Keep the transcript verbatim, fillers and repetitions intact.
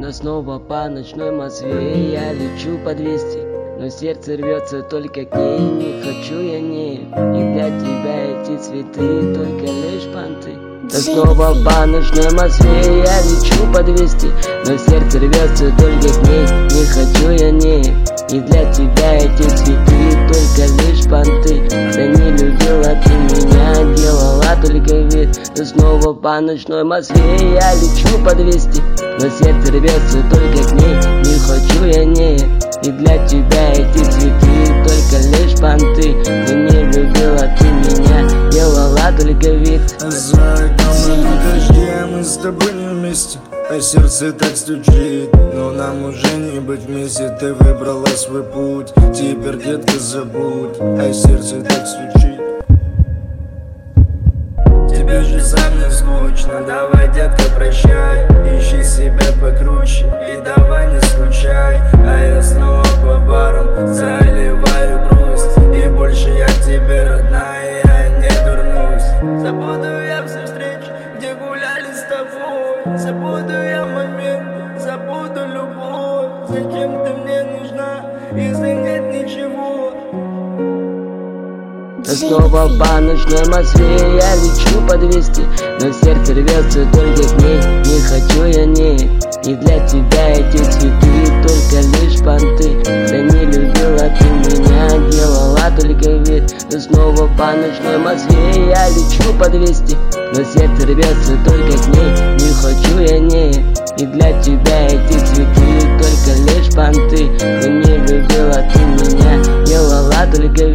Но снова по ночной Москве я лечу по двести, но сердце рвется только к ней. Не хочу я не, и для тебя эти цветы только лишь понты. Да снова по ночной Москве я лечу по двести, но сердце рвется только к ней. Не хочу я не, и для тебя эти цветы только лишь понты. Да не любила ты меня, делала только вид. Да снова по ночной Москве я лечу по двести, но сердце рвется только к ней. Не хочу я не, и для тебя эти цветы только лишь понты. Да не любила ты меня, делала только вид. За окном идут дожди, а мы с тобой не вместе, а сердце так стучит, но нам уже не быть вместе. Ты выбрала свой путь, теперь, детка, забудь, а сердце так стучит. Тебе же сам не скучно, давай, детка, прощай. Ищи себя покруче и давай не скучай. А я снова по барам заливаю грусть, и больше я к тебе, родная, я не вернусь. Забуду я все встречи, где гуляли с тобой. Забуду я моменты, забуду любовь. Зачем ты мне нужна, если нет ничего? Да снова по ночной Москве я лечу по двести, но сердце рвется только к ней. Не хочу я не, и для тебя эти цветы только лишь понты. Да не любила ты меня, делала только вид. Да снова по ночной Москве я лечу по двести, но сердце рвется только к ней. Не хочу я не, и для тебя эти цветы только лишь понты. Да не любила ты меня, делала только вид.